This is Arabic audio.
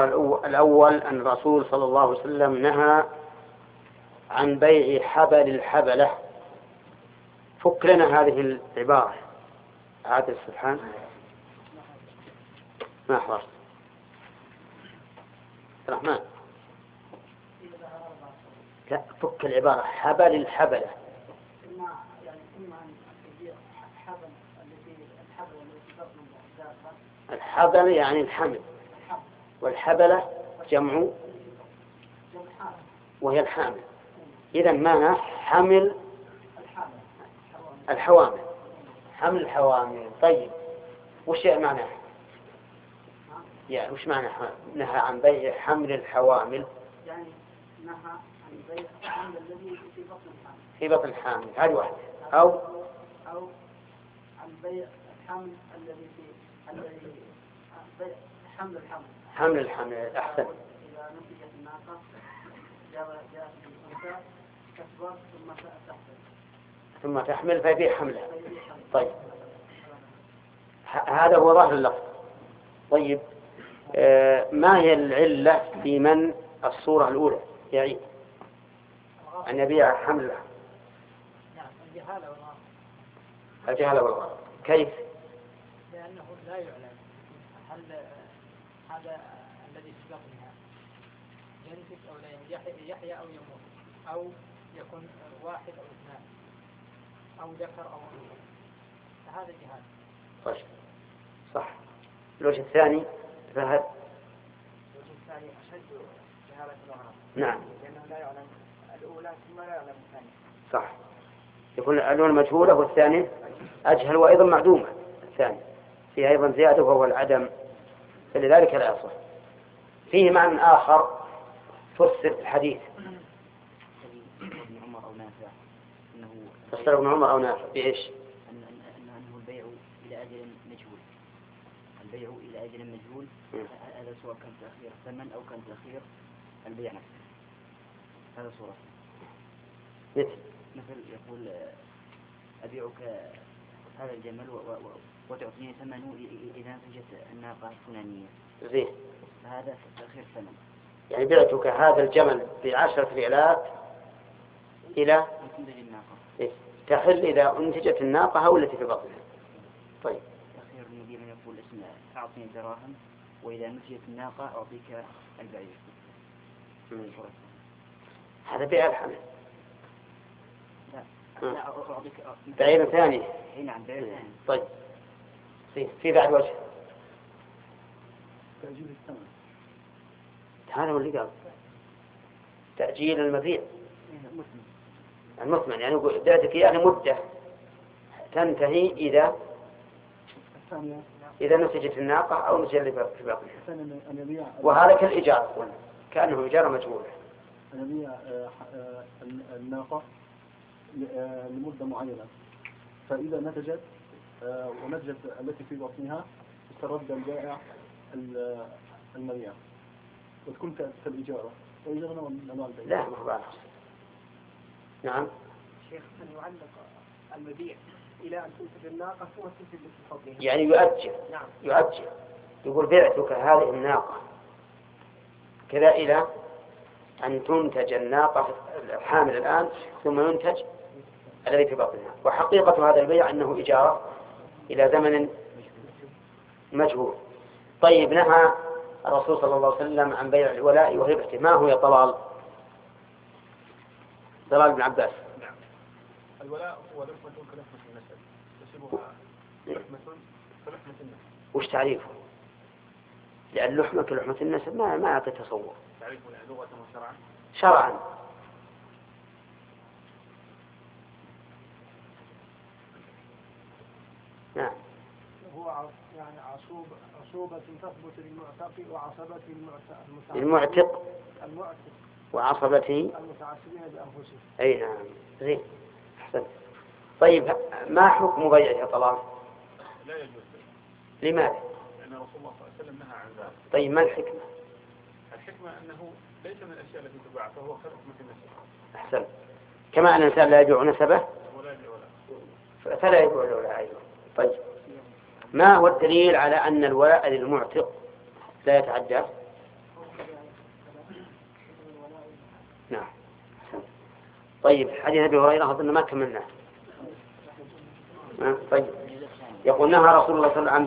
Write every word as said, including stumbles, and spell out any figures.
الخبر الأول أن الرسول صلى الله عليه وسلم نهى عن بيع حبل الحبلة. فك لنا هذه العبارة عادل سبحان ما حضرت الرحمن. لا فك العبارة حبل الحبلة. الحبل يعني الحمل، والحبلة جمع وهي الحامل. إذن معنى حمل الحوامل، حمل الحوامل. طيب وش معنى يعني وش معنى نهى عن بيع حمل الحوامل؟ يعني نهى عن بيع الحمل الذي في بطن الحامل. في بطن الحامل هذه واحدة. أو أو عن بيع الحمل الذي في الذي بيع حمل الحمل. حمل الحمل أحسن. إذا نتجت الناقة جاء جاء الأنثى تكبر ثم تحمل ثم تحمل فيبيع حملها. طيب هذا هو ظاهر اللفظ. طيب آه ما هي العلة في من الصورة الأولى يعيد أن يبيع حملها؟ نعم الجهالة والغرض. الجهالة والغرض. كيف؟ لأنه لا يعلم هل هذا الذي في بطنها ينتج أو لا يحيى أو يموت أو يكون واحد أو اثنان أو ذكر أو أنثى، فهذا جهال. طيب صح. الوجه الثاني فهد. الوجه الثاني أشد جهالة الغرض. نعم. لأنه لا يعلم الأولى ثم لا يعلم الثانية. صح. يكون الأولى مجهولة والثاني أجهل وأيضا معدومة. الثاني فيه أيضا زيادة وهو العدم، فلذلك لا يصح. فيه معنى آخر فسر الحديث. فسر ابن عمر أو نافع بإيش؟ أنه البيع إلى أجل مجهول. البيع إلى أجل مجهول هذا سواء كان تأخير ثمن أو كان تأخير البيع نفسه. هذا صورة. مثل مثل يقول أبيعك هذا الجمل وتعطيني ثمنه إذا نتجت الناقة الفلانية. زين. هذا تأخير ثمن. يعني بعتك هذا الجمل بعشرة ريالات إلى إيه؟ تحل إذا أنتجت الناقة أو التي في بطنها. طيب. تأخير المدير يقول اسم أعطني دراهم وإذا نتجت الناقة أعطيك البعير. هذا بيع الحمل. لا. لا أعطيك. بعير ثاني. نعم بعير ثاني. طيب. في في بعد وجه. تأجيل الثمن. هذا هو اللي قال. تأجيل المبيع. المثمن يعني بعتك يعني مدة تنتهي إذا إذا نسجت الناقة أو نسجت في باقيها. وهذا كالإجارة كأنه إجارة مجهولة. أن يبيع الناقة لمدة معينة، فإذا نتجت ونتجت التي في بطنها استرد البائع المبيع وتكون كالإجارة. وإجارة من أنواع البيع. لا مخبار. نعم. شيخ أن يعلق المبيع إلى أن تنتج الناقة ثم تنتج في فضلها. يعني يؤجل. نعم. يؤجل. يقول بعتك هذه الناقة كذا إلى أن تنتج الناقة الحامل الآن ثم ينتج الذي في بطنها. وحقيقة هذا البيع أنه إجارة إلى زمن مجهول. طيب نهى الرسول صلى الله عليه وسلم عن بيع الولاء وهبته. ما هو يا طلال؟ طلال بن عباس. نعم. الولاء هو لحمة كلحمة النسب تشبهها لحمة كلحمة النسب. وش تعريفه؟ لأن لحمة كلحمة النسب ما ما أعطي تصور. تعريفه لغة وشرعا؟ شرعا. نعم. هو يعني عصوب عصوبة تثبت للمعتق وعصبة المعتق. المعتق. المعتق. وعصبته المتعصبين بأنفسهم. أي نعم. زين. أحسن. طيب ما حكم بيعه يا طلال؟ لا يجوز. لماذا؟ لأن رسول الله صلى الله عليه وسلم نهى عن ذلك. طيب ما الحكمة؟ الحكمة أنه ليس من الأشياء التي تباع فهو كلحمة النسب. أحسن. كما أن الإنسان لا يبيع نسبه ولا يبيع ولا. فلا يبيع الولاء أيضا. طيب ما هو الدليل على أن الولاء للمعتق لا يتعدى؟ طيب حديث أبي هريرة أظن ما كملناه. طيب يقول نهى رسول الله صلى الله عليه وسلم عن